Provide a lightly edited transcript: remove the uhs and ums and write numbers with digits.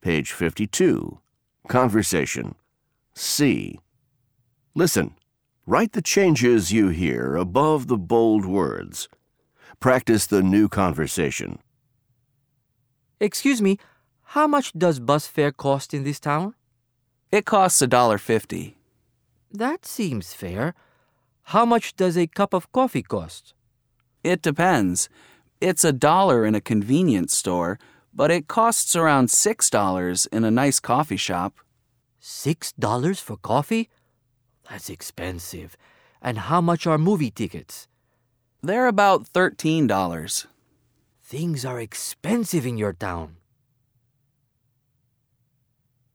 Page 52. Conversation. C. Listen. Write the changes you hear above the bold words. Practice the new conversation. Excuse me, how much does bus fare cost in this town? It costs $1.50. That seems fair. How much does a cup of coffee cost? It depends. It's $1 in a convenience store, but it costs around $6 in a nice coffee shop. $6 for coffee? That's expensive. And how much are movie tickets? They're about $13. Things are expensive in your town.